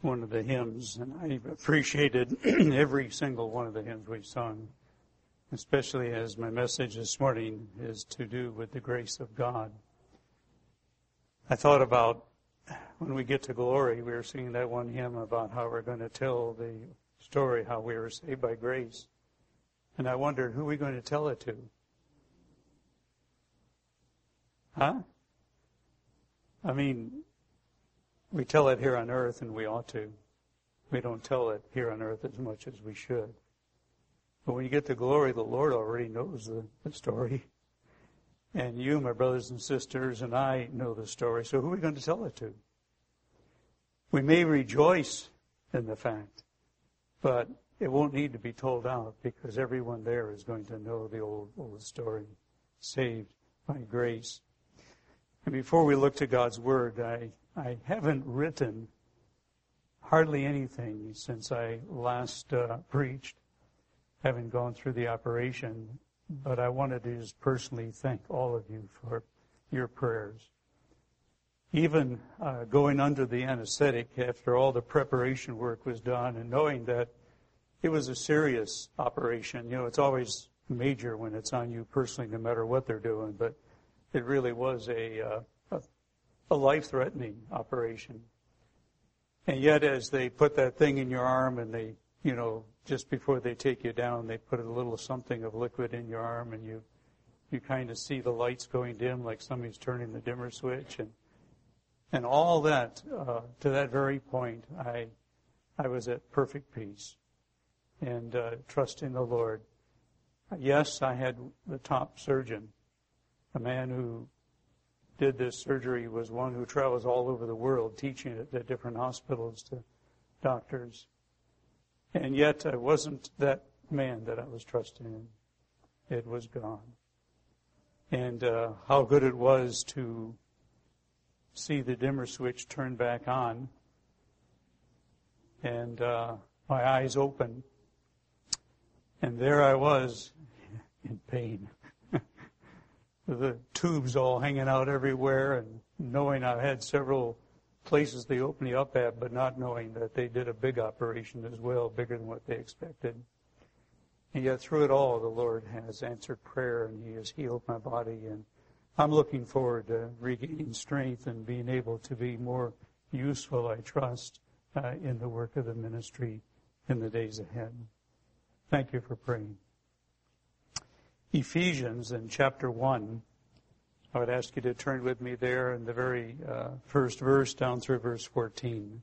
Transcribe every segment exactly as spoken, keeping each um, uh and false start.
one of the hymns, and I appreciated every single one of the hymns we sung, especially as my message this morning is to do with the grace of God. I thought about when we get to glory, we were singing that one hymn about how we're going to tell the story, how we were saved by grace. And I wondered, who are we going to tell it to? Huh? I mean, we tell it here on earth, and we ought to. We don't tell it here on earth as much as we should. But when you get to glory, the Lord already knows the, the story. And you, my brothers and sisters, and I know the story. So who are we going to tell it to? We may rejoice in the fact, but it won't need to be told out because everyone there is going to know the old, old story, saved by grace. And before we look to God's Word, I, I haven't written hardly anything since I last uh, preached, having gone through the operation, but I wanted to just personally thank all of you for your prayers. Even uh, going under the anesthetic after all the preparation work was done and knowing that it was a serious operation. You know, it's always major when it's on you personally, no matter what they're doing, but it really was a, uh, a, a life-threatening operation. And yet as they put that thing in your arm and they, you know, just before they take you down, they put a little something of liquid in your arm and you, you kind of see the lights going dim like somebody's turning the dimmer switch. And, and all that, uh, to that very point, I, I was at perfect peace and uh, trusting the Lord. Yes, I had the top surgeon. The man who did this surgery was one who travels all over the world teaching it at different hospitals to doctors. And yet it wasn't that man that I was trusting in. It was God. And uh, how good it was to see the dimmer switch turn back on and uh, my eyes open. And there I was in pain. The tubes all hanging out everywhere and knowing I had several places they opened me up at, but not knowing that they did a big operation as well, bigger than what they expected. And yet through it all, the Lord has answered prayer and He has healed my body. And I'm looking forward to regaining strength and being able to be more useful, I trust, uh, in the work of the ministry in the days ahead. Thank you for praying. Ephesians in chapter one. I would ask you to turn with me there in the very uh, first verse down through verse fourteen.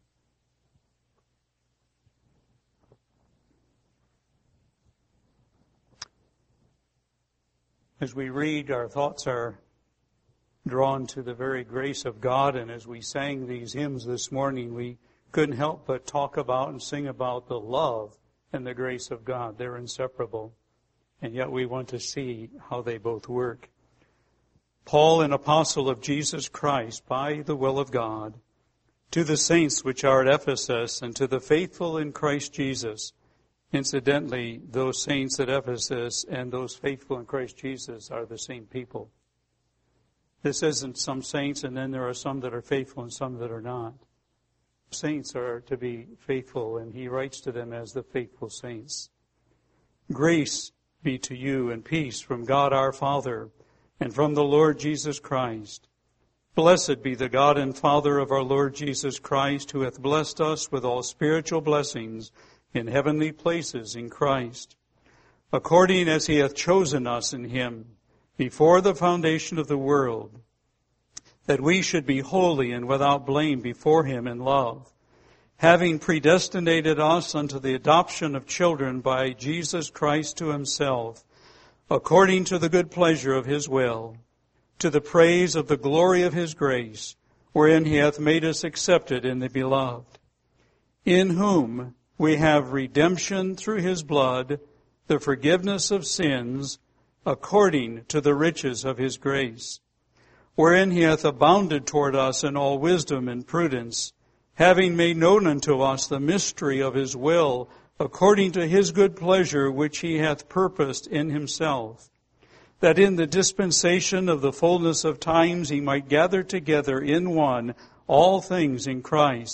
As we read, our thoughts are drawn to the very grace of God, and as we sang these hymns this morning, we couldn't help but talk about and sing about the love and the grace of God. They're inseparable. And yet we want to see how they both work. Paul, an apostle of Jesus Christ, by the will of God, to the saints which are at Ephesus, and to the faithful in Christ Jesus. Incidentally, those saints at Ephesus and those faithful in Christ Jesus are the same people. This isn't some saints and then there are some that are faithful and some that are not. Saints are to be faithful, and he writes to them as the faithful saints. Grace be to you and peace from God our Father and from the Lord Jesus Christ. Blessed be the God and Father of our Lord Jesus Christ, who hath blessed us with all spiritual blessings in heavenly places in Christ, according as He hath chosen us in Him before the foundation of the world, that we should be holy and without blame before Him in love, having predestinated us unto the adoption of children by Jesus Christ to Himself, according to the good pleasure of His will, to the praise of the glory of His grace, wherein He hath made us accepted in the Beloved, in whom we have redemption through His blood, the forgiveness of sins, according to the riches of His grace, wherein He hath abounded toward us in all wisdom and prudence, having made known unto us the mystery of His will, according to His good pleasure, which He hath purposed in Himself, that in the dispensation of the fullness of times He might gather together in one all things in Christ,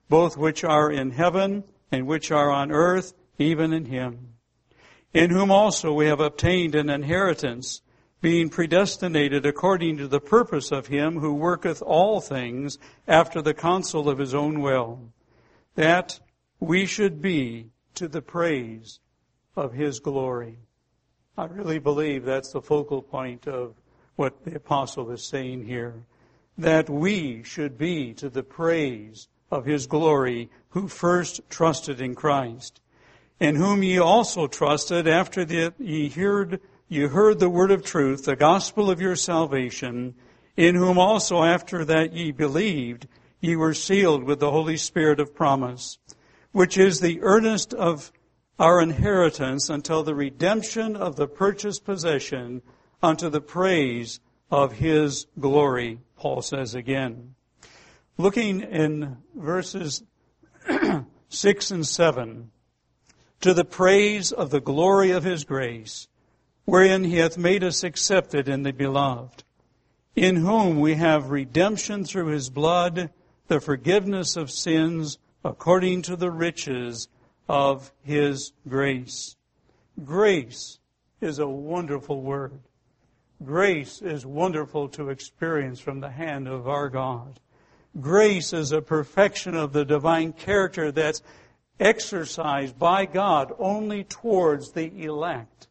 both which are in heaven and which are on earth, even in him. In whom also we have obtained an inheritance, being predestinated according to the purpose of him who worketh all things after the counsel of his own will, that we should be to the praise of his glory. I really believe that's the focal point of what the apostle is saying here, that we should be to the praise of his glory who first trusted in Christ, in whom ye also trusted after that ye heard You heard the word of truth, the gospel of your salvation, in whom also after that ye believed, ye were sealed with the Holy Spirit of promise, which is the earnest of our inheritance until the redemption of the purchased possession unto the praise of his glory, Paul says again. Looking in verses six and seven, to the praise of the glory of his grace, wherein he hath made us accepted in the beloved, in whom we have redemption through his blood, the forgiveness of sins, according to the riches of his grace. Grace is a wonderful word. Grace is wonderful to experience from the hand of our God. Grace is a perfection of the divine character that's exercised by God only towards the elect.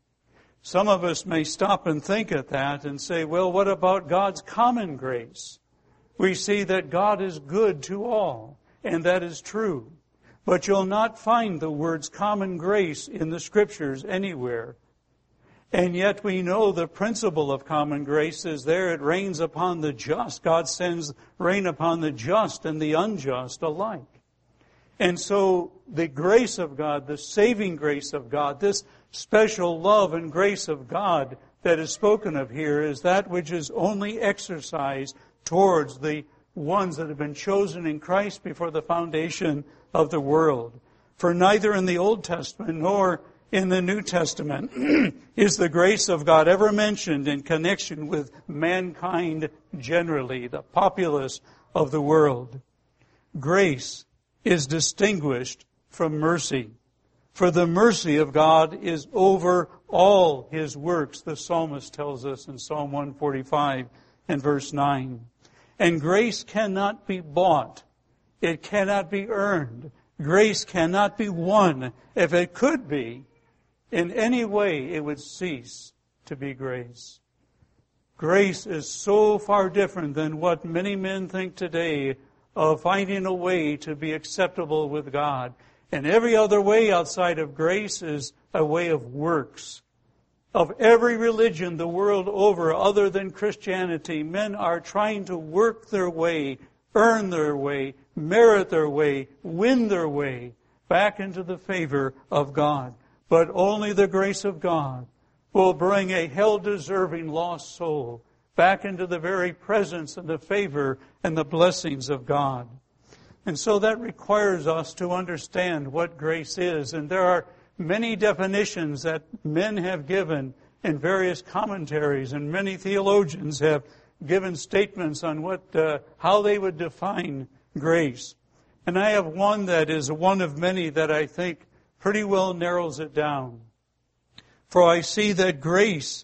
Some of us may stop and think at that and say, well, what about God's common grace? We see that God is good to all, and that is true. But you'll not find the words common grace in the Scriptures anywhere. And yet we know the principle of common grace is there. It rains upon the just. God sends rain upon the just and the unjust alike. And so the grace of God, the saving grace of God, this special love and grace of God that is spoken of here is that which is only exercised towards the ones that have been chosen in Christ before the foundation of the world. For neither in the Old Testament nor in the New Testament is the grace of God ever mentioned in connection with mankind generally, the populace of the world. Grace is distinguished from mercy. For the mercy of God is over all his works, the psalmist tells us in Psalm one forty-five and verse nine. And grace cannot be bought. It cannot be earned. Grace cannot be won. If it could be, in any way it would cease to be grace. Grace is so far different than what many men think today of finding a way to be acceptable with God. And every other way outside of grace is a way of works. Of every religion the world over other than Christianity, men are trying to work their way, earn their way, merit their way, win their way back into the favor of God. But only the grace of God will bring a hell-deserving lost soul back into the very presence and the favor and the blessings of God. And so that requires us to understand what grace is. And there are many definitions that men have given in various commentaries, and many theologians have given statements on what, uh, how they would define grace. And I have one that is one of many that I think pretty well narrows it down. For I see that grace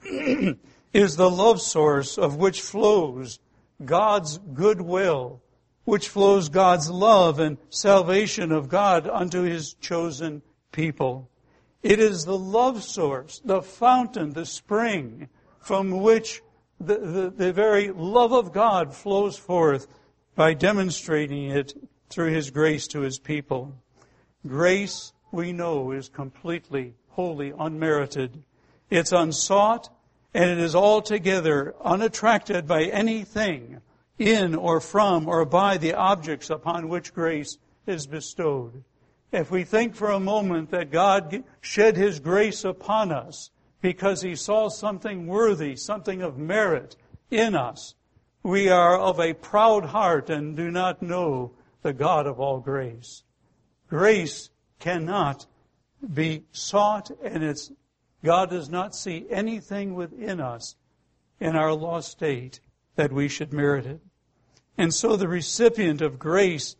is the love source of which flows God's goodwill, which flows God's love and salvation of God unto his chosen people. It is the love source, the fountain, the spring from which the, the, the very love of God flows forth by demonstrating it through his grace to his people. Grace, we know, is completely, wholly unmerited. It's unsought, and it is altogether unattracted by anything in or from or by the objects upon which grace is bestowed. If we think for a moment that God shed his grace upon us because he saw something worthy, something of merit in us, we are of a proud heart and do not know the God of all grace. Grace cannot be sought, and it's, God does not see anything within us in our lost state that we should merit it. And so the recipient of grace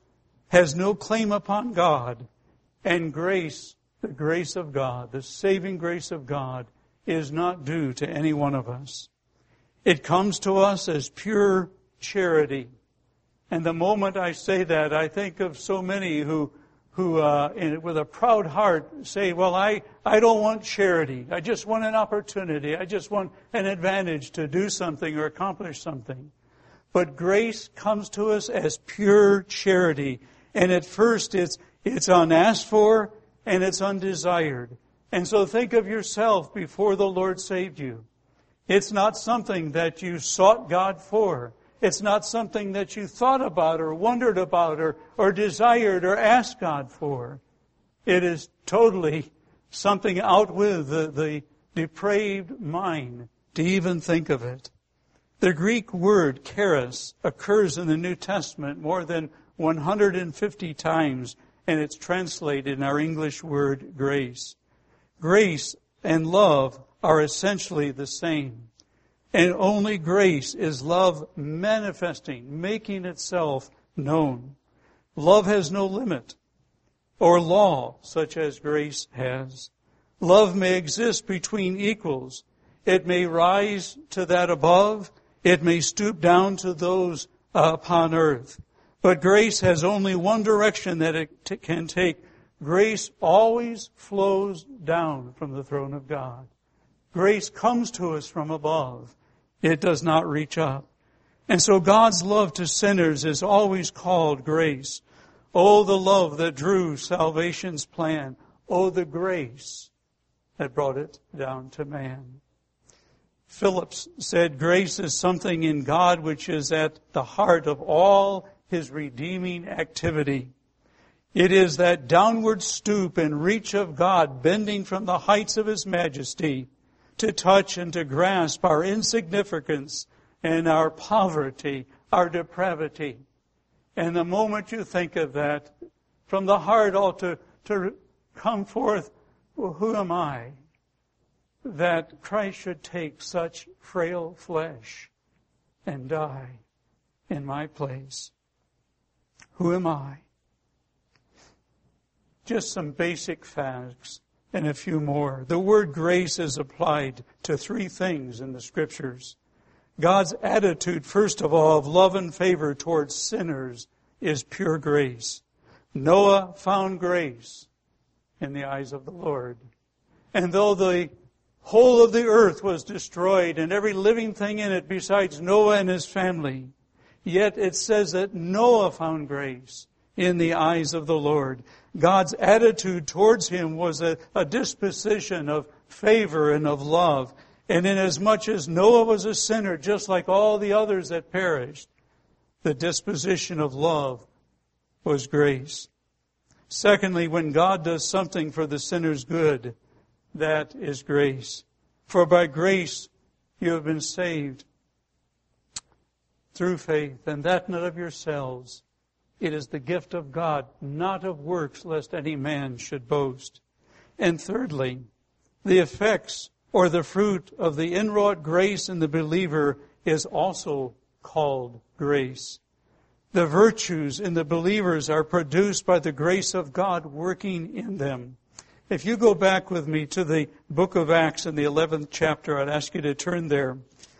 has no claim upon God, and grace, the grace of God, the saving grace of God, is not due to any one of us. It comes to us as pure charity. And the moment I say that, I think of so many who, who uh, in, with a proud heart say, well, I, I don't want charity. I just want an opportunity. I just want an advantage to do something or accomplish something. But grace comes to us as pure charity. And at first it's, it's unasked for and it's undesired. And so think of yourself before the Lord saved you. It's not something that you sought God for. It's not something that you thought about or wondered about or, or desired or asked God for. It is totally something out with the, the depraved mind to even think of it. The Greek word charis occurs in the New Testament more than one hundred fifty times, and it's translated in our English word grace. Grace and love are essentially the same. And only grace is love manifesting, making itself known. Love has no limit or law such as grace has. Love may exist between equals. It may rise to that above. It may stoop down to those uh, upon earth. But grace has only one direction that it t- can take. Grace always flows down from the throne of God. Grace comes to us from above. It does not reach up. And so God's love to sinners is always called grace. Oh, the love that drew salvation's plan. Oh, the grace that brought it down to man. Phillips said grace is something in God which is at the heart of all His redeeming activity. It is that downward stoop and reach of God bending from the heights of His majesty to touch and to grasp our insignificance and our poverty, our depravity. And the moment you think of that, from the heart ought to, to come forth, well, who am I that Christ should take such frail flesh and die in my place? Who am I? Just some basic facts and a few more. The word grace is applied to three things in the Scriptures. God's attitude, first of all, of love and favor towards sinners is pure grace. Noah found grace in the eyes of the Lord. And though the whole of the earth was destroyed and every living thing in it besides Noah and his family, yet it says that Noah found grace in the eyes of the Lord. God's attitude towards him was a, a disposition of favor and of love. And inasmuch as Noah was a sinner, just like all the others that perished, the disposition of love was grace. Secondly, when God does something for the sinner's good, that is grace. For by grace you have been saved through faith, and that not of yourselves. It is the gift of God, not of works, lest any man should boast. And thirdly, the effects or the fruit of the inwrought grace in the believer is also called grace. The virtues in the believers are produced by the grace of God working in them. If you go back with me to the book of Acts in the eleventh chapter, I'd ask you to turn there.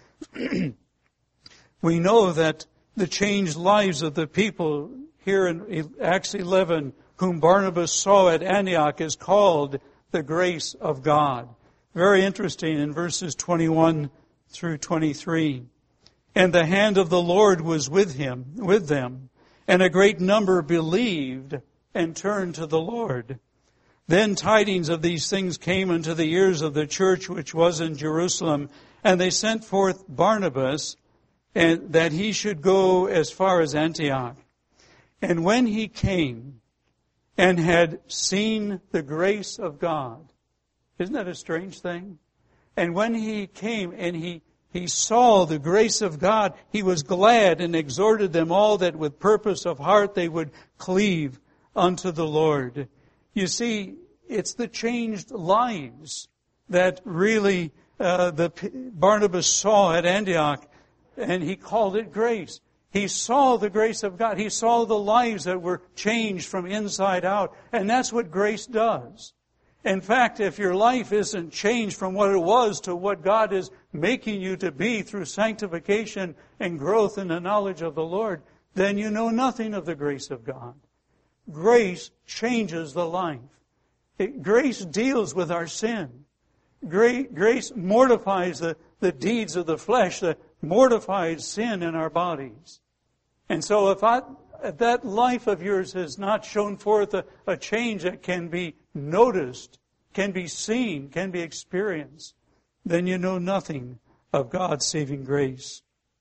We know that the changed lives of the people here in Acts eleven, whom Barnabas saw at Antioch, is called the grace of God. Very interesting in verses twenty-one through twenty-three. And the hand of the Lord was with him, with them, and a great number believed and turned to the Lord. Then tidings of these things came unto the ears of the church which was in Jerusalem, and they sent forth Barnabas, and that he should go as far as Antioch. And when he came and had seen the grace of God, isn't that a strange thing? And when he came and he, he saw the grace of God, he was glad and exhorted them all that with purpose of heart they would cleave unto the Lord. You see, it's the changed lives that really uh, the Barnabas saw at Antioch, and he called it grace. He saw the grace of God. He saw the lives that were changed from inside out. And that's what grace does. In fact, if your life isn't changed from what it was to what God is making you to be through sanctification and growth in the knowledge of the Lord, then you know nothing of the grace of God. Grace changes the life. It, grace deals with our sin. Grace, grace mortifies the, the deeds of the flesh, that mortifies sin in our bodies. And so if, I, if that life of yours has not shown forth a, a change that can be noticed, can be seen, can be experienced, then you know nothing of God's saving grace.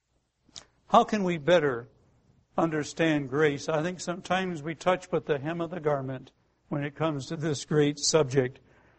How can we better understand grace? I think sometimes we touch but the hem of the garment when it comes to this great subject.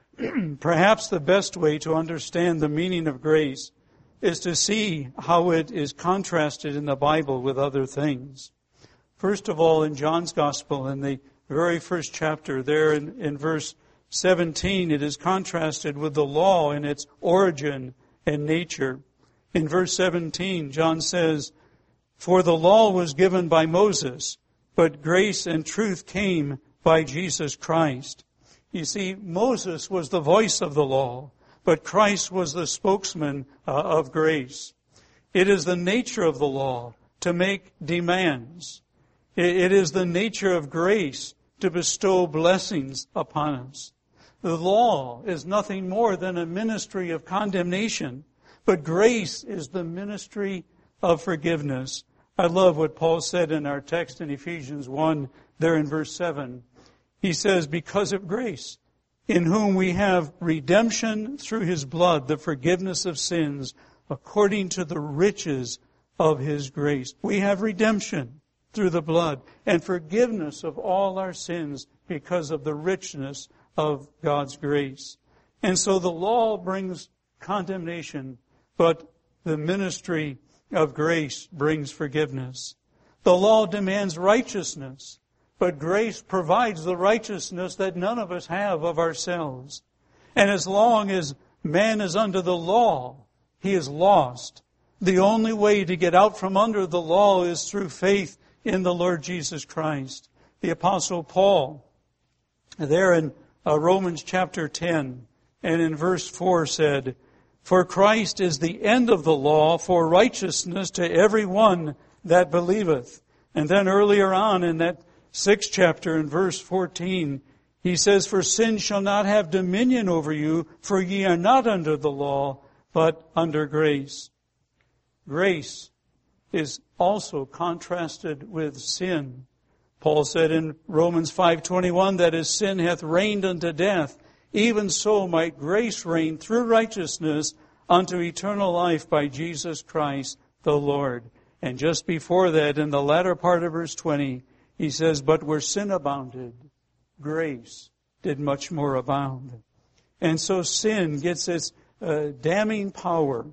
Perhaps the best way to understand the meaning of grace is to see how it is contrasted in the Bible with other things. First of all, in John's Gospel, in the very first chapter, there in, in verse seventeen, it is contrasted with the law in its origin and nature. In verse seventeen, John says, "For the law was given by Moses, but grace and truth came by Jesus Christ." You see, Moses was the voice of the law, but Christ was the spokesman uh, of grace. It is the nature of the law to make demands. It, it is the nature of grace to bestow blessings upon us. The law is nothing more than a ministry of condemnation, but grace is the ministry of forgiveness. I love what Paul said in our text in Ephesians one, there in verse seven. He says, "Because of grace, in whom we have redemption through His blood, the forgiveness of sins, according to the riches of His grace." We have redemption through the blood and forgiveness of all our sins because of the richness of God's grace. And so the law brings condemnation, but the ministry of grace brings forgiveness. The law demands righteousness, but grace provides the righteousness that none of us have of ourselves. And as long as man is under the law, he is lost. The only way to get out from under the law is through faith in the Lord Jesus Christ. The Apostle Paul, there in uh, Romans chapter ten, and in verse four said, "For Christ is the end of the law for righteousness to every one that believeth." And then earlier on in that sixth chapter in verse fourteen, he says, "For sin shall not have dominion over you, for ye are not under the law, but under grace." Grace is also contrasted with sin. Paul said in Romans five twenty-one that as sin hath reigned unto death, even so might grace reign through righteousness unto eternal life by Jesus Christ the Lord. And just before that, in the latter part of verse twenty, he says, "But where sin abounded, grace did much more abound." And so sin gets its uh, damning power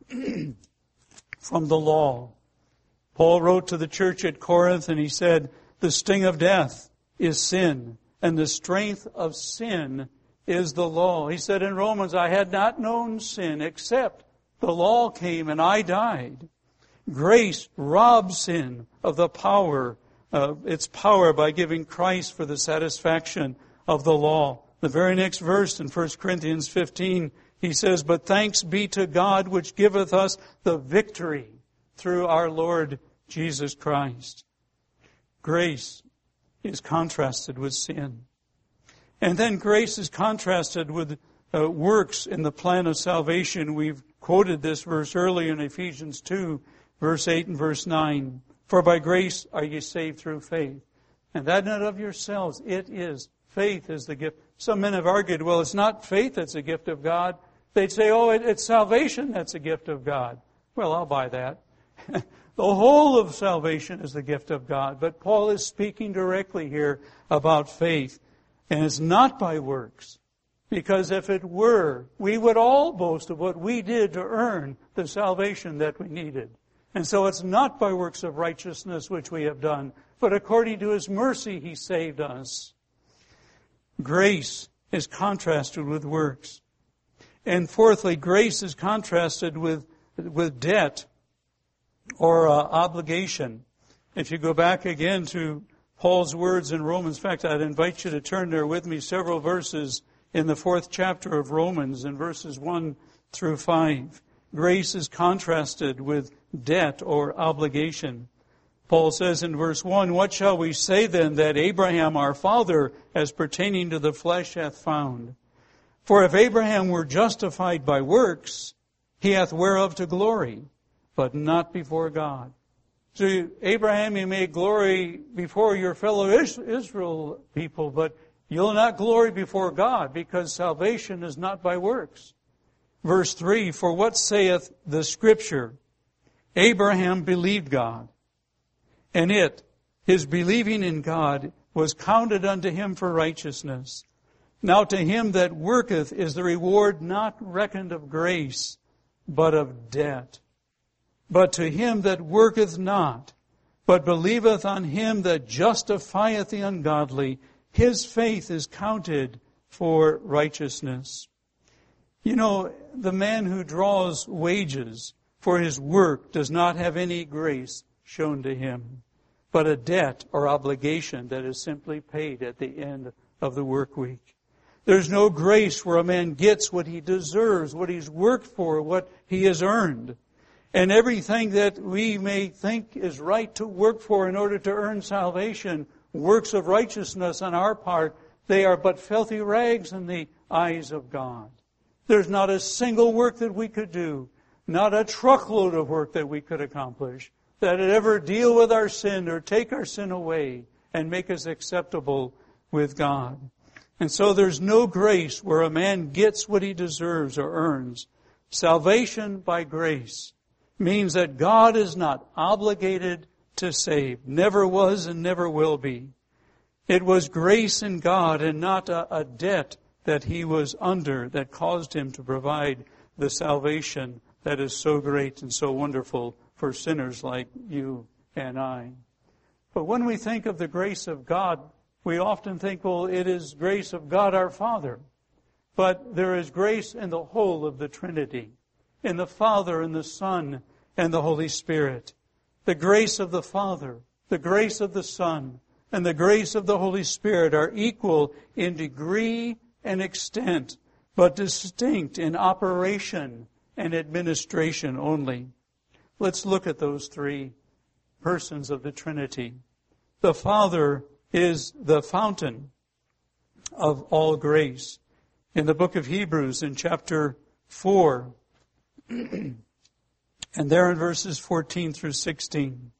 from the law. Paul wrote to the church at Corinth and he said, "The sting of death is sin, and the strength of sin is the law." He said in Romans, "I had not known sin except the law came and I died." Grace robs sin of the power, uh, its power by giving Christ for the satisfaction of the law. The very next verse in First Corinthians fifteen, he says, "But thanks be to God which giveth us the victory through our Lord Jesus Christ." Grace is contrasted with sin. And then grace is contrasted with uh, works in the plan of salvation. We've quoted this verse earlier in Ephesians two, verse eight and verse nine. "For by grace are ye saved through faith. And that not of yourselves, it is." Faith is the gift. Some men have argued, well, it's not faith that's a gift of God. They'd say, oh, it, it's salvation that's a gift of God. Well, I'll buy that. The whole of salvation is the gift of God. But Paul is speaking directly here about faith. And it's not by works. Because if it were, we would all boast of what we did to earn the salvation that we needed. And so it's not by works of righteousness which we have done, but according to His mercy He saved us. Grace is contrasted with works. And fourthly, grace is contrasted with, with debt or uh, obligation. If you go back again to Paul's words in Romans, in fact, I'd invite you to turn there with me several verses in the fourth chapter of Romans, in verses one through five. Grace is contrasted with debt or obligation. Paul says in verse one, "What shall we say then that Abraham our father, as pertaining to the flesh, hath found? For if Abraham were justified by works, he hath whereof to glory, but not before God." So Abraham, you may glory before your fellow Israel people, but you'll not glory before God, because salvation is not by works. Verse three, "For what saith the Scripture? Abraham believed God, and it, his believing in God, was counted unto him for righteousness. Now to him that worketh is the reward not reckoned of grace, but of debt. But to him that worketh not, but believeth on him that justifieth the ungodly, his faith is counted for righteousness." You know, the man who draws wages for his work does not have any grace shown to him, but a debt or obligation that is simply paid at the end of the work week. There's no grace where a man gets what he deserves, what he's worked for, what he has earned. And everything that we may think is right to work for in order to earn salvation, works of righteousness on our part, they are but filthy rags in the eyes of God. There's not a single work that we could do, not a truckload of work that we could accomplish, that would ever deal with our sin or take our sin away and make us acceptable with God. And so there's no grace where a man gets what he deserves or earns. Salvation by grace means that God is not obligated to save, never was and never will be. It was grace in God and not a, a debt that he was under that caused him to provide the salvation that is so great and so wonderful for sinners like you and I. But when we think of the grace of God, we often think, well, it is grace of God our Father. But there is grace in the whole of the Trinity, in the Father and the Son and the Holy Spirit. The grace of the Father, the grace of the Son, and the grace of the Holy Spirit are equal in degree and extent, but distinct in operation and administration only. Let's look at those three persons of the Trinity. The Father is the fountain of all grace. In the book of Hebrews, in chapter four, and there in verses fourteen through sixteen,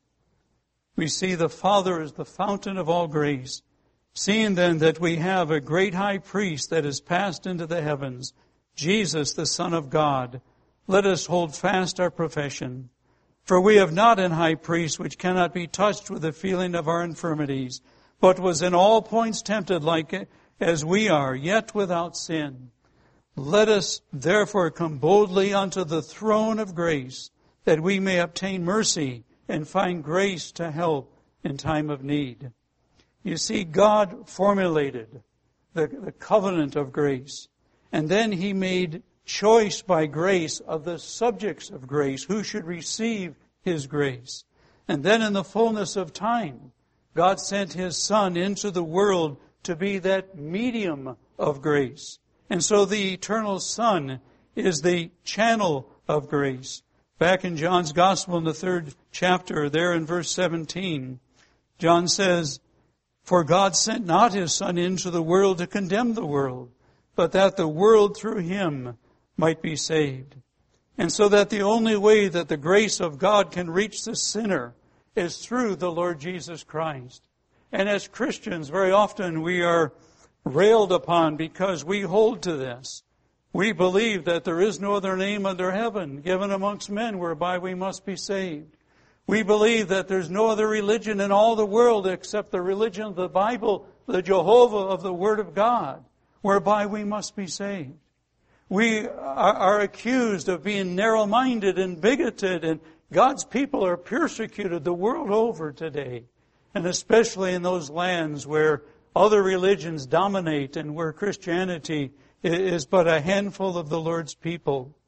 we see the Father is the fountain of all grace. Seeing then that we have a great high priest that is passed into the heavens, Jesus, the Son of God, let us hold fast our profession. For we have not an high priest which cannot be touched with the feeling of our infirmities, but was in all points tempted like as we are, yet without sin. Let us therefore come boldly unto the throne of grace, that we may obtain mercy and find grace to help in time of need. You see, God formulated the, the covenant of grace, and then He made choice by grace of the subjects of grace who should receive His grace. And then in the fullness of time, God sent His Son into the world to be that medium of grace. And so the eternal Son is the channel of grace. Back in John's Gospel in the third chapter, there in verse seventeen, John says, "For God sent not His Son into the world to condemn the world, but that the world through Him might be saved." And so that the only way that the grace of God can reach the sinner is through the Lord Jesus Christ. And as Christians, very often we are railed upon because we hold to this. We believe that there is no other name under heaven given amongst men whereby we must be saved. We believe that there's no other religion in all the world except the religion of the Bible, the Jehovah of the Word of God, whereby we must be saved. We are accused of being narrow-minded and bigoted, and God's people are persecuted the world over today, and especially in those lands where other religions dominate and where Christianity is but a handful of the Lord's people.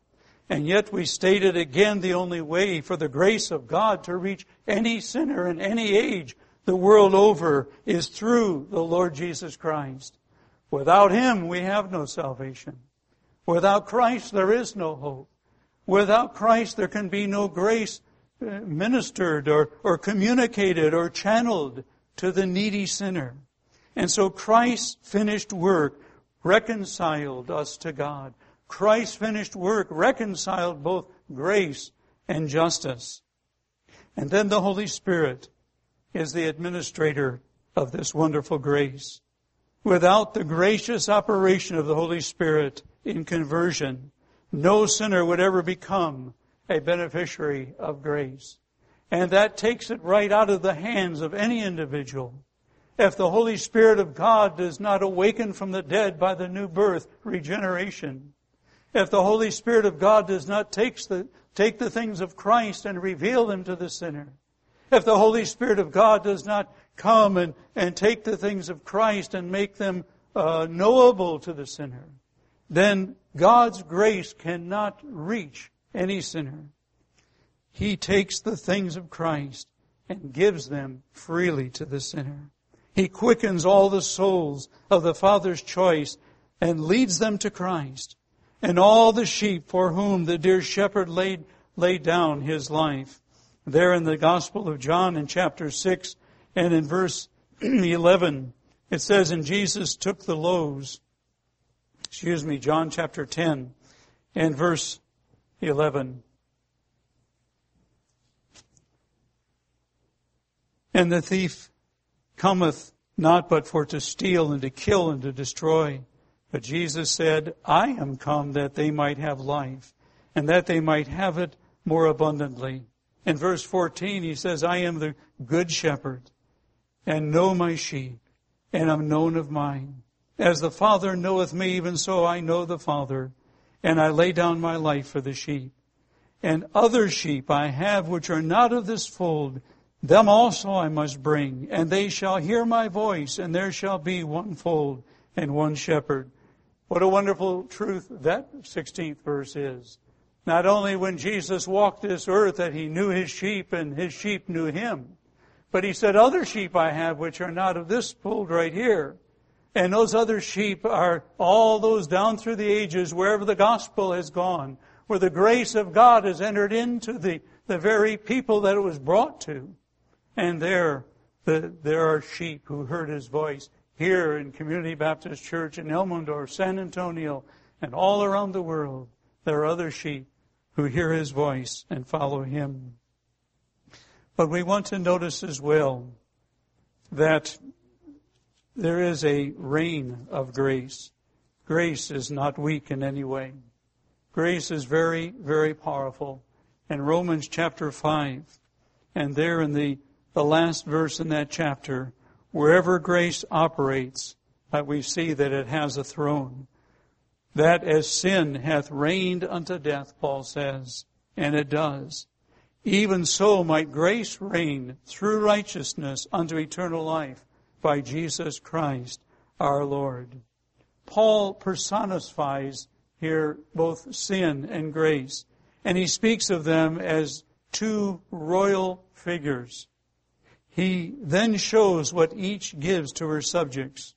And yet we stated again the only way for the grace of God to reach any sinner in any age the world over is through the Lord Jesus Christ. Without Him, we have no salvation. Without Christ, there is no hope. Without Christ, there can be no grace ministered or, or communicated or channeled to the needy sinner. And so Christ's finished work reconciled us to God. Christ's finished work reconciled both grace and justice. And then the Holy Spirit is the administrator of this wonderful grace. Without the gracious operation of the Holy Spirit in conversion, no sinner would ever become a beneficiary of grace. And that takes it right out of the hands of any individual. If the Holy Spirit of God does not awaken from the dead by the new birth, regeneration, if the Holy Spirit of God does not take the, take the things of Christ and reveal them to the sinner, if the Holy Spirit of God does not come and, and take the things of Christ and make them uh, knowable to the sinner, then God's grace cannot reach any sinner. He takes the things of Christ and gives them freely to the sinner. He quickens all the souls of the Father's choice and leads them to Christ. And all the sheep for whom the dear shepherd laid, laid down His life. There in the Gospel of John in chapter six and in verse eleven, it says, and Jesus took the loaves, excuse me, John chapter ten and verse eleven. And the thief cometh not but for to steal and to kill and to destroy. But Jesus said, I am come that they might have life, and that they might have it more abundantly. In verse fourteen, He says, I am the good shepherd, and know my sheep, and am known of mine. As the Father knoweth me, even so I know the Father, and I lay down my life for the sheep. And other sheep I have which are not of this fold, them also I must bring, and they shall hear my voice, and there shall be one fold and one shepherd. What a wonderful truth that sixteenth verse is. Not only when Jesus walked this earth that He knew His sheep and His sheep knew Him, but He said, other sheep I have which are not of this fold right here. And those other sheep are all those down through the ages, wherever the gospel has gone, where the grace of God has entered into the, the very people that it was brought to. And there, the, there are sheep who heard His voice here in Community Baptist Church in Elmendorf, San Antonio, and all around the world. There are other sheep who hear His voice and follow Him. But we want to notice as well that there is a reign of grace. Grace is not weak in any way. Grace is very, very powerful. In Romans chapter five, and there in the, the last verse in that chapter, wherever grace operates, that we see that it has a throne. That as sin hath reigned unto death, Paul says, and it does, even so might grace reign through righteousness unto eternal life by Jesus Christ our Lord. Paul personifies here both sin and grace, and he speaks of them as two royal figures. He then shows what each gives to her subjects.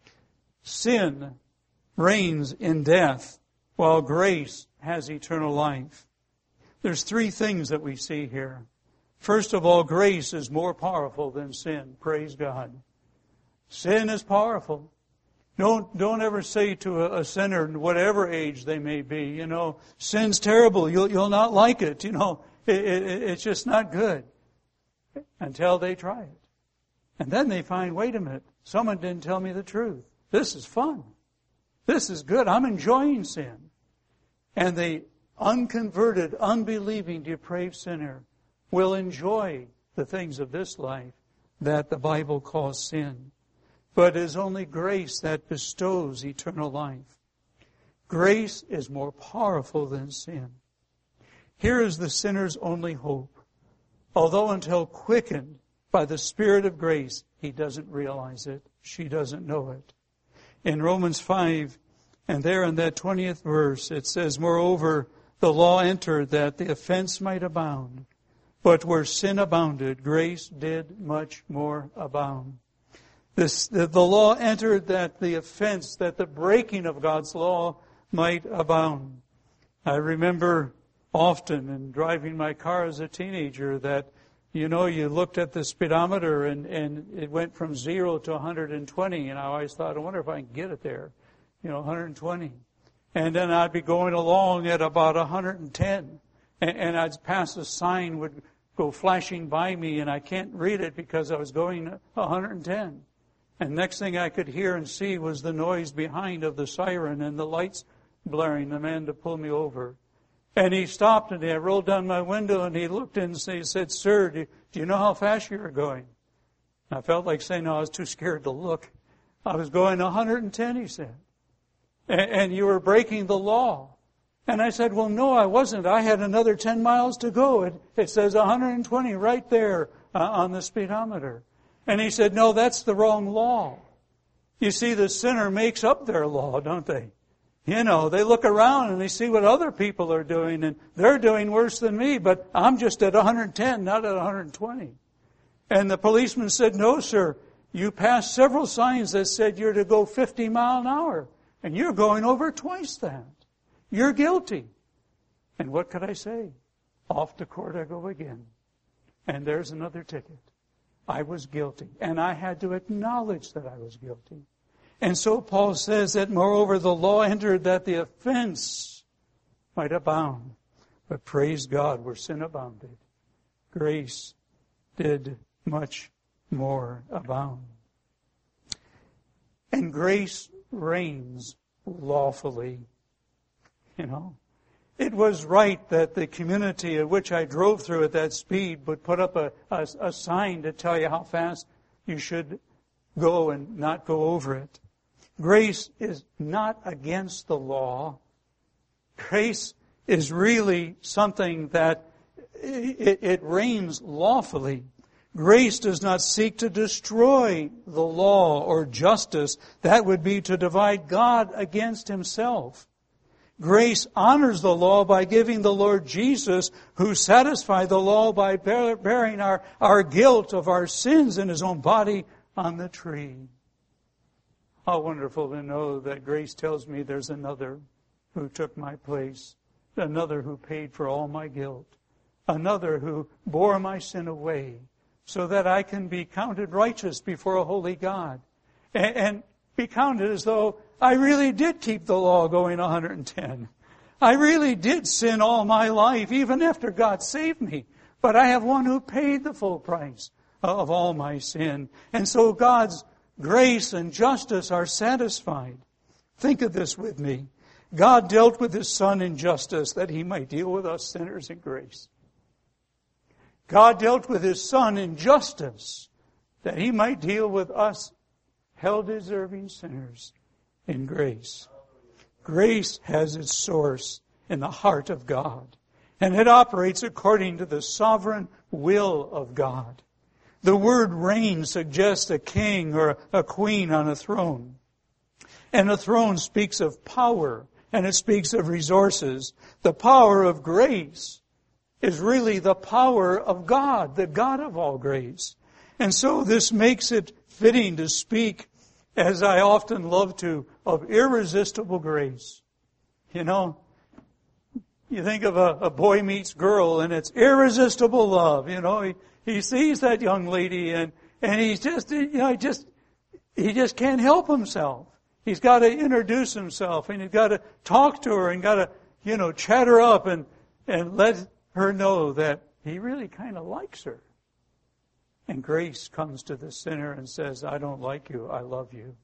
Sin reigns in death, while grace has eternal life. There's three things that we see here. First of all, grace is more powerful than sin. Praise God. Sin is powerful. Don't, don't ever say to a, a sinner, whatever age they may be, you know, sin's terrible. You'll, you'll not like it. You know, it, it, it's just not good. Until they try it. And then they find, wait a minute, someone didn't tell me the truth. This is fun. This is good. I'm enjoying sin. And the unconverted, unbelieving, depraved sinner will enjoy the things of this life that the Bible calls sin. But it is only grace that bestows eternal life. Grace is more powerful than sin. Here is the sinner's only hope. Although until quickened by the Spirit of grace, he doesn't realize it. She doesn't know it. In Romans five, and there in that twentieth verse, it says, moreover, the law entered that the offense might abound. But where sin abounded, grace did much more abound. This, the, the law entered that the offense, that the breaking of God's law might abound. I remember often in driving my car as a teenager that, you know, you looked at the speedometer and, and it went from zero to one hundred twenty, and I always thought, I wonder if I can get it there, you know, one hundred twenty. And then I'd be going along at about one hundred ten, and, and I'd pass a sign would go flashing by me, and I can't read it because I was going one hundred ten. And next thing I could hear and see was the noise behind of the siren and the lights blaring, the man to pull me over. And he stopped and I rolled down my window and he looked in and he said, "Sir, do, do you know how fast you're going?" I felt like saying, no, I was too scared to look. I was going one hundred ten, he said. And, and you were breaking the law. And I said, well, no, I wasn't. I had another ten miles to go. It, it says one hundred twenty right there uh, on the speedometer. And he said, no, that's the wrong law. You see, the sinner makes up their law, don't they? You know, they look around and they see what other people are doing, and they're doing worse than me, but I'm just at one hundred ten, not at one hundred twenty. And the policeman said, no, sir, you passed several signs that said you're to go fifty mile an hour, and you're going over twice that. You're guilty. And what could I say? Off to court I go again. And there's another ticket. I was guilty, and I had to acknowledge that I was guilty. And so Paul says that, moreover, the law entered that the offense might abound. But praise God, where sin abounded, grace did much more abound. And grace reigns lawfully. You know, it was right that the community at which I drove through at that speed would put up a, a, a sign to tell you how fast you should go and not go over it. Grace is not against the law. Grace is really something that it, it reigns lawfully. Grace does not seek to destroy the law or justice. That would be to divide God against Himself. Grace honors the law by giving the Lord Jesus, who satisfied the law by bearing our, our guilt of our sins in His own body on the tree. How wonderful to know that grace tells me there's another who took my place, another who paid for all my guilt, another who bore my sin away, so that I can be counted righteous before a holy God, and, and be counted as though I really did keep the law going one hundred ten. I really did sin all my life, even after God saved me. But I have one who paid the full price of all my sin. And so God's grace and justice are satisfied. Think of this with me. God dealt with His Son in justice that He might deal with us sinners in grace. God dealt with His Son in justice that He might deal with us hell-deserving sinners in grace. Grace has its source in the heart of God, and it operates according to the sovereign will of God. The word reign suggests a king or a queen on a throne. And a throne speaks of power, and it speaks of resources. The power of grace is really the power of God, the God of all grace. And so this makes it fitting to speak, as I often love to, of irresistible grace. You know, you think of a, a boy meets girl and it's irresistible love. You know, he, he sees that young lady and, and he's just, you know, he just, he just can't help himself. He's got to introduce himself and he's got to talk to her and got to, you know, chat her up and, and let her know that he really kind of likes her. And grace comes to the sinner and says, I don't like you, I love you.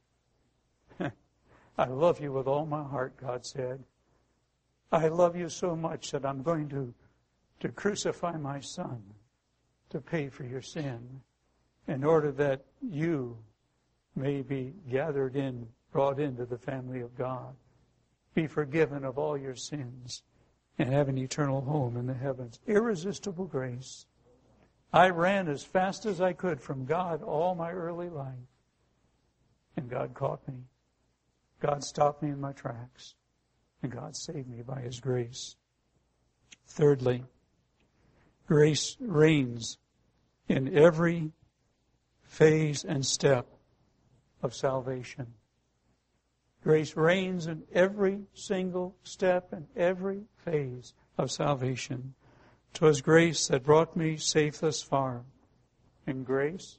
I love you with all my heart, God said. I love you so much that I'm going to, to crucify my Son to pay for your sin in order that you may be gathered in, brought into the family of God, be forgiven of all your sins, and have an eternal home in the heavens. Irresistible grace. I ran as fast as I could from God all my early life. And God caught me. God stopped me in my tracks. And God saved me by His grace. Thirdly, grace reigns in every phase and step of salvation. Grace reigns in every single step and every phase of salvation. 'Twas grace that brought me safe thus far, and grace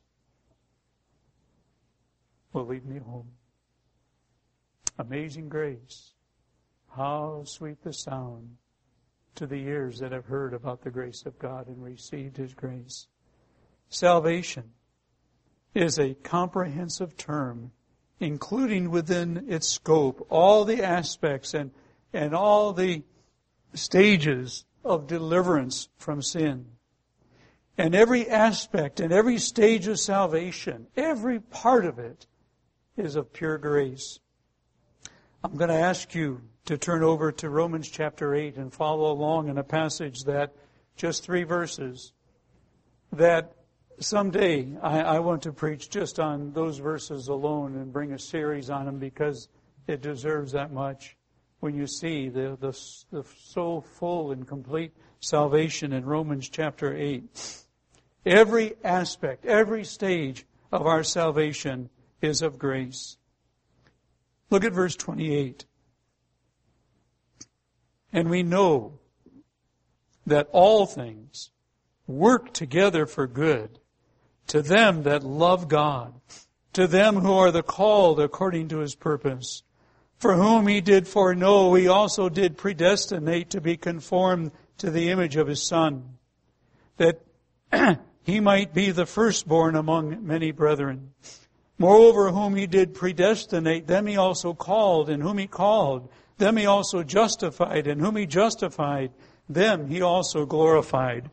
will lead me home. Amazing grace. How sweet the sound to the ears that have heard about the grace of God and received His grace. Salvation is a comprehensive term, including within its scope all the aspects and, and all the stages of deliverance from sin. And every aspect and every stage of salvation, every part of it, is of pure grace. I'm going to ask you to turn over to Romans chapter eight and follow along in a passage that, just three verses, that someday I, I want to preach just on those verses alone and bring a series on them because it deserves that much. When you see the, the, the so full and complete salvation in Romans chapter eight. Every aspect, every stage of our salvation is of grace. Look at verse twenty-eight. And we know that all things work together for good to them that love God, to them who are the called according to His purpose. For whom He did foreknow, He also did predestinate to be conformed to the image of His Son, that He might be the firstborn among many brethren. Moreover, whom He did predestinate, them He also called, and whom He called, them He also justified, and whom He justified, them He also glorified.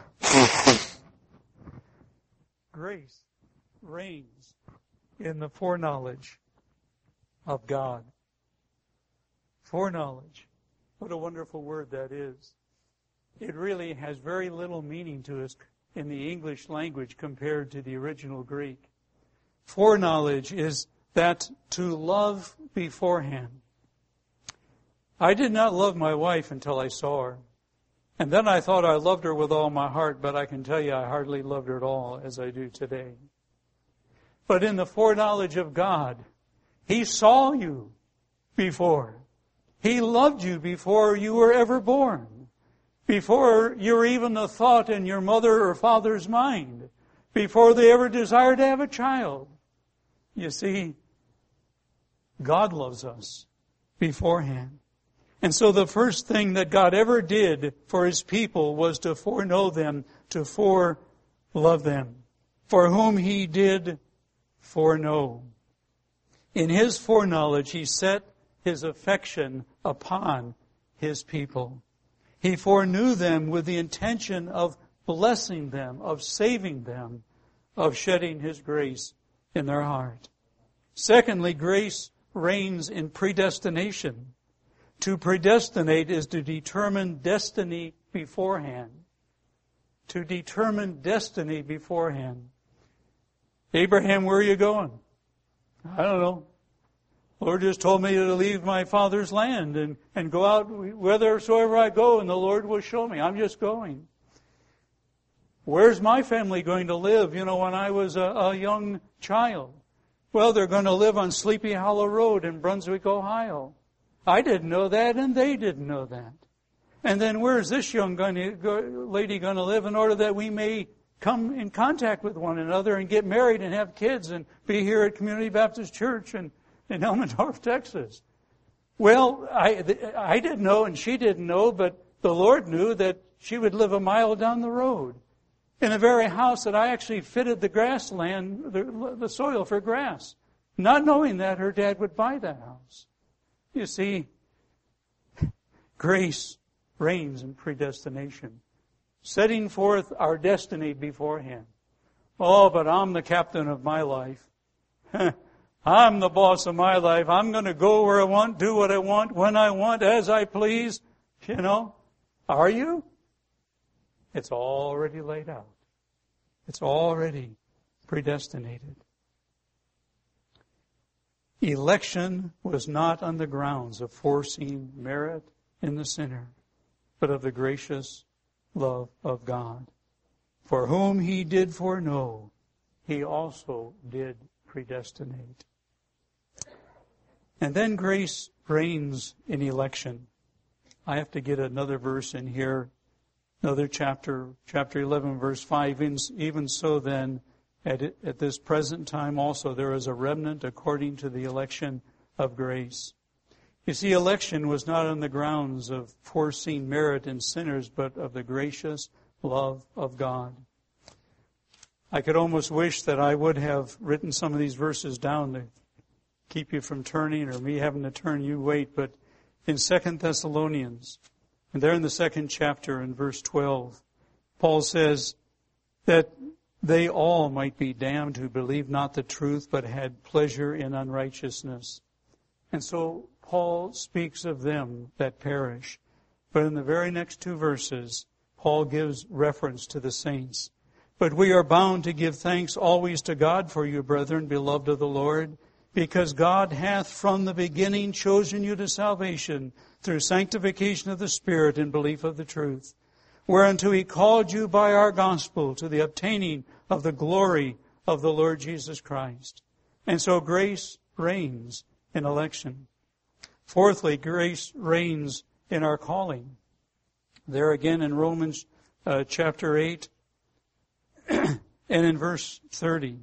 Grace reigns in the foreknowledge of God. Foreknowledge. What a wonderful word that is. It really has very little meaning to us in the English language compared to the original Greek. Foreknowledge is that to love beforehand. I did not love my wife until I saw her. And then I thought I loved her with all my heart, but I can tell you I hardly loved her at all as I do today. But in the foreknowledge of God, He saw you before. He loved you before you were ever born. Before you were even a thought in your mother or father's mind. Before they ever desired to have a child. You see, God loves us beforehand. And so the first thing that God ever did for His people was to foreknow them, to forelove them, for whom He did foreknow. In His foreknowledge, He set His affection upon His people. He foreknew them with the intention of blessing them, of saving them, of shedding His grace in their heart. Secondly, grace reigns in predestination. To predestinate is to determine destiny beforehand. To determine destiny beforehand. Abraham, where are you going? I don't know. Lord just told me to leave my father's land and, and go out whithersoever I go, and the Lord will show me. I'm just going. Where's my family going to live, you know, when I was a, a young child? Well, they're going to live on Sleepy Hollow Road in Brunswick, Ohio. I didn't know that, and they didn't know that. And then where's this young lady going to live in order that we may come in contact with one another and get married and have kids and be here at Community Baptist Church in, in Elmendorf, Texas? Well, I, I didn't know and she didn't know, but the Lord knew that she would live a mile down the road in the very house that I actually fitted the grassland, the, the soil for grass, not knowing that her dad would buy that house. You see, grace reigns in predestination, setting forth our destiny beforehand. Oh, but I'm the captain of my life. I'm the boss of my life. I'm going to go where I want, do what I want, when I want, as I please. You know, are you? It's already laid out. It's already predestinated. Election was not on the grounds of foreseen merit in the sinner. but of the gracious love of God. For whom he did foreknow, he also did predestinate. And then grace reigns in election. I have to get another verse in here, another chapter, chapter eleven, verse five. Even so then, at, it, at this present time also, there is a remnant according to the election of grace. You see, election was not on the grounds of foreseen merit in sinners, but of the gracious love of God. I could almost wish that I would have written some of these verses down to keep you from turning, or me having to turn, you wait. But in Second Thessalonians, and there in the second chapter in verse twelve, Paul says that they all might be damned who believed not the truth, but had pleasure in unrighteousness. And so Paul speaks of them that perish. But in the very next two verses, Paul gives reference to the saints. But we are bound to give thanks always to God for you, brethren, beloved of the Lord, because God hath from the beginning chosen you to salvation through sanctification of the Spirit and belief of the truth, whereunto he called you by our gospel to the obtaining of the glory of the Lord Jesus Christ. And so grace reigns in election. Fourthly, grace reigns in our calling. There again in Romans uh, chapter eight and in verse thirty.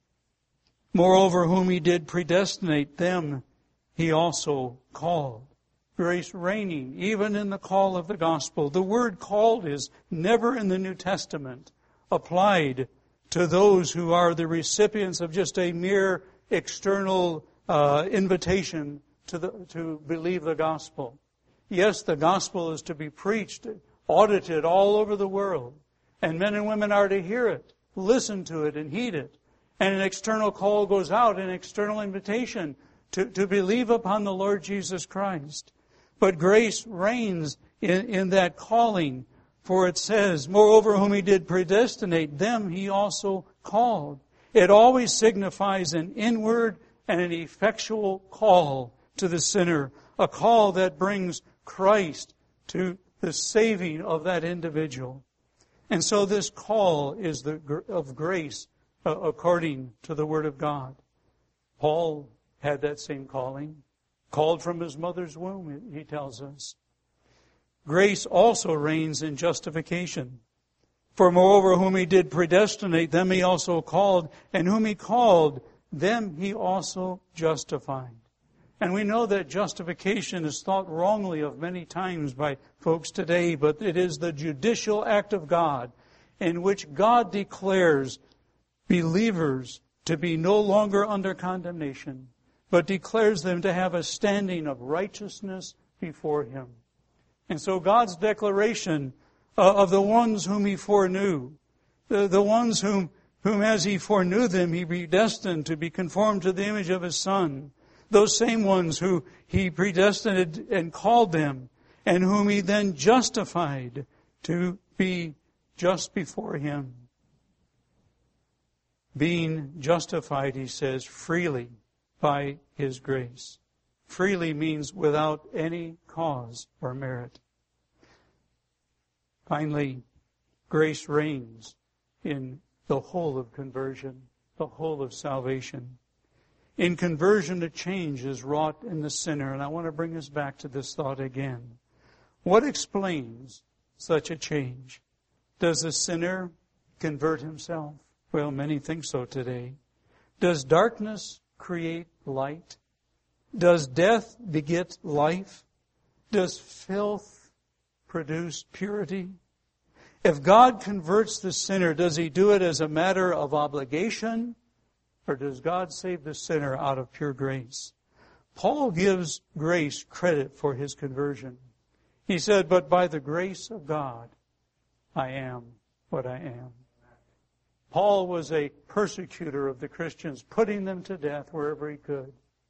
Moreover, whom he did predestinate, them he also called. Grace reigning, even in the call of the gospel. The word called is never in the New Testament applied to those who are the recipients of just a mere external uh, invitation to the, to believe the gospel. Yes, the gospel is to be preached, audited all over the world, and men and women are to hear it, listen to it, and heed it. And an external call goes out, an external invitation to, to believe upon the Lord Jesus Christ. But grace reigns in, in that calling, for it says, moreover, whom he did predestinate, them he also called. It always signifies an inward and an effectual call to the sinner, a call that brings Christ to the saving of that individual. And so this call is the of grace uh, according to the Word of God. Paul had that same calling, called from his mother's womb, he tells us. Grace also reigns in justification. For moreover, whom he did predestinate, them he also called, and whom he called, them he also justified. And we know that justification is thought wrongly of many times by folks today, but it is the judicial act of God in which God declares believers to be no longer under condemnation, but declares them to have a standing of righteousness before Him. And so God's declaration uh, of the ones whom He foreknew, the, the ones whom, whom as He foreknew them, He predestined to be conformed to the image of His Son, those same ones who He predestined and called them, and whom He then justified to be just before Him. Being justified, He says, freely by His grace. Freely means without any cause or merit. Finally, grace reigns in the whole of conversion, the whole of salvation. In conversion, a change is wrought in the sinner, and I want to bring us back to this thought again. What explains such a change? Does the sinner convert himself? Well, many think so today. Does darkness create light? Does death beget life? Does filth produce purity? If God converts the sinner, does He do it as a matter of obligation? Or does God save the sinner out of pure grace? Paul gives grace credit for his conversion. He said, but by the grace of God, I am what I am. Paul was a persecutor of the Christians, putting them to death wherever he could.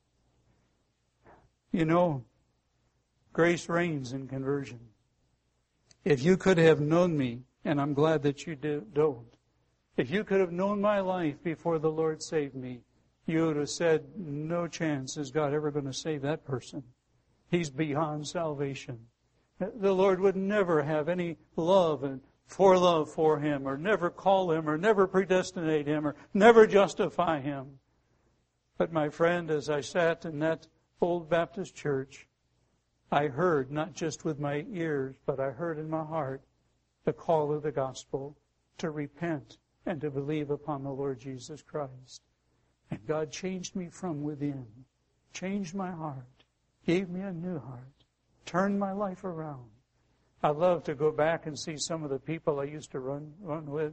You know, grace reigns in conversion. If you could have known me, and I'm glad that you do, don't, if you could have known my life before the Lord saved me, you would have said, no chance is God ever going to save that person. He's beyond salvation. The Lord would never have any love and for love for him, or never call him, or never predestinate him, or never justify him. But my friend, as I sat in that old Baptist church, I heard, not just with my ears, but I heard in my heart the call of the gospel to repent and to believe upon the Lord Jesus Christ. And God changed me from within, changed my heart, gave me a new heart, turned my life around. I love to go back and see some of the people I used to run run with,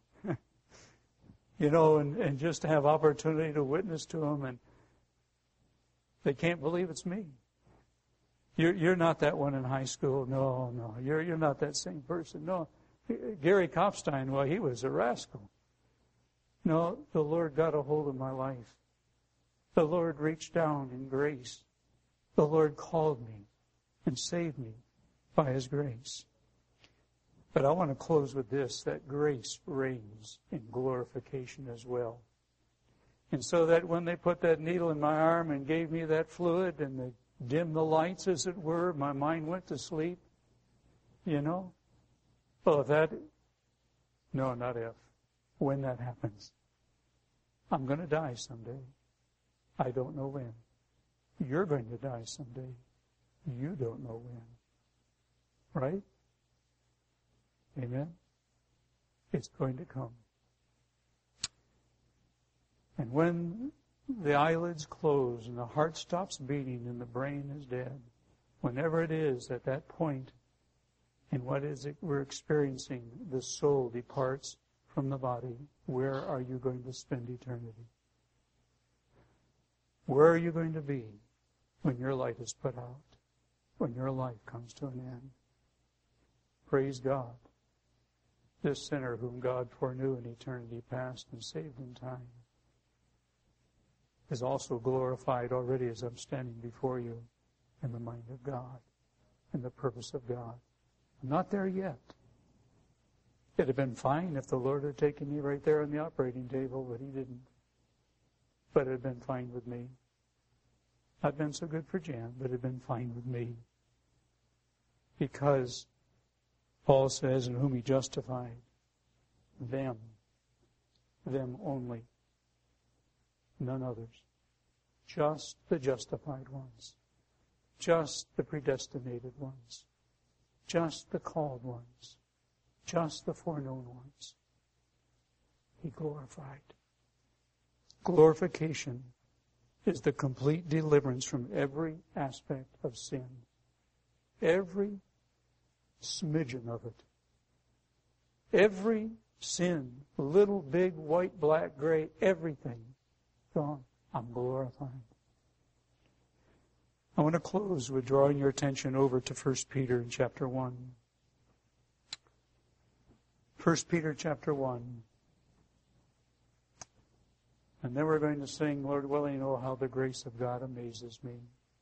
you know, and, and just to have opportunity to witness to them, and they can't believe it's me. You're, you're not that one in high school. No, no, you're you're not that same person. No, Gary Kopstein, well, he was a rascal. No, the Lord got a hold of my life. The Lord reached down in grace. The Lord called me and saved me by His grace. But I want to close with this, that grace reigns in glorification as well. And so that when they put that needle in my arm and gave me that fluid and they dimmed the lights, as it were, my mind went to sleep, you know? Well, if that, no, not if, when that happens, I'm going to die someday. I don't know when. You're going to die someday. You don't know when. Right? Amen? It's going to come. And when the eyelids close and the heart stops beating and the brain is dead, whenever it is at that point in what is it we're experiencing, the soul departs from the body, where are you going to spend eternity? Where are you going to be when your light is put out, when your life comes to an end? Praise God. This sinner whom God foreknew in eternity past and saved in time is also glorified already as I'm standing before you in the mind of God and the purpose of God. I'm not there yet. It'd have been fine if the Lord had taken me right there on the operating table, but He didn't. But it had been fine with me. Not been so good for Jan, but it had been fine with me. Because Paul says, in whom He justified them, them only, none others. Just the justified ones. Just the predestinated ones. Just the called ones. Just the foreknown ones. He glorified. Glorification is the complete deliverance from every aspect of sin. Every smidgen of it. Every sin, little, big, white, black, gray, everything gone. I'm glorified. I want to close with drawing your attention over to First Peter in chapter one. First Peter chapter one. And then we're going to sing, Lord willing, oh, how the grace of God amazes me.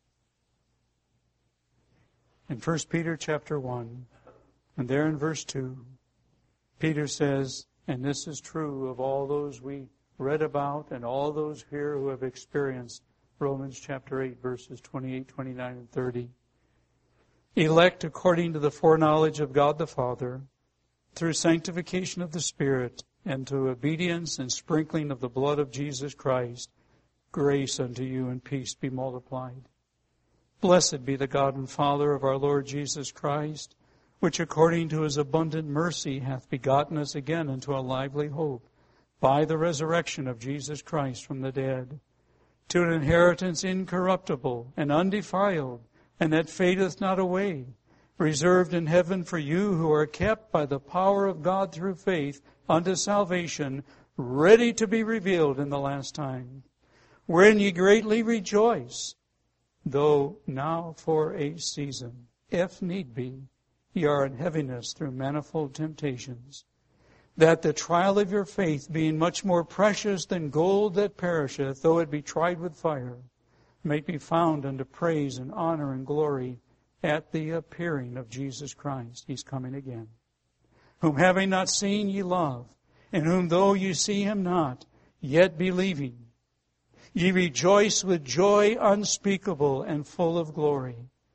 In First Peter chapter one, and there in verse two, Peter says, and this is true of all those we read about and all those here who have experienced Romans chapter eight, verses twenty-eight, twenty-nine, and thirty. Elect according to the foreknowledge of God the Father, through sanctification of the Spirit, and to obedience and sprinkling of the blood of Jesus Christ, grace unto you and peace be multiplied. Blessed be the God and Father of our Lord Jesus Christ, which according to His abundant mercy hath begotten us again into a lively hope, by the resurrection of Jesus Christ from the dead, to an inheritance incorruptible and undefiled, and that fadeth not away, reserved in heaven for you who are kept by the power of God through faith unto salvation, ready to be revealed in the last time, wherein ye greatly rejoice, though now for a season, if need be, ye are in heaviness through manifold temptations, that the trial of your faith, being much more precious than gold that perisheth, though it be tried with fire, may be found unto praise and honor and glory at the appearing of Jesus Christ. He's coming again. Whom having not seen ye love, in whom though ye see Him not, yet believing, ye rejoice with joy unspeakable and full of glory,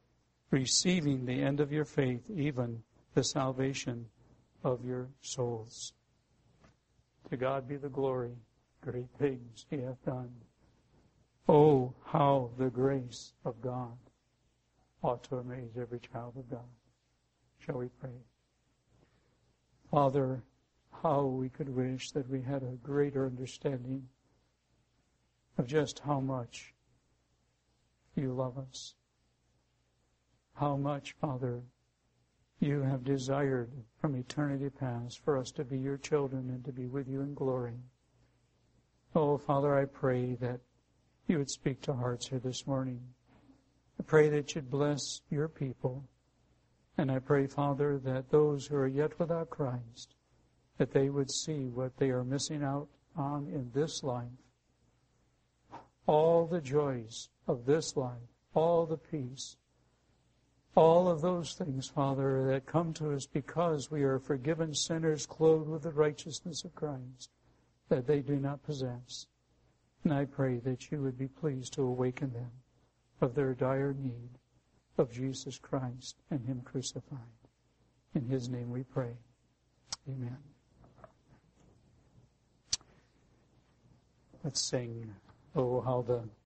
receiving the end of your faith, even the salvation of your souls. To God be the glory. Great things he hath done. Oh, how the grace of God ought to amaze every child of God. Shall we pray? Father, how we could wish that we had a greater understanding of just how much you love us. How much, Father, you have desired from eternity past for us to be your children and to be with you in glory. Oh, Father, I pray that you would speak to hearts here this morning. I pray that you'd bless your people. And I pray, Father, that those who are yet without Christ, that they would see what they are missing out on in this life. All the joys of this life, all the peace, all of those things, Father, that come to us because we are forgiven sinners clothed with the righteousness of Christ, that they do not possess. And I pray that you would be pleased to awaken them of their dire need of Jesus Christ and him crucified. In his name we pray. Amen. Let's sing, Oh, how the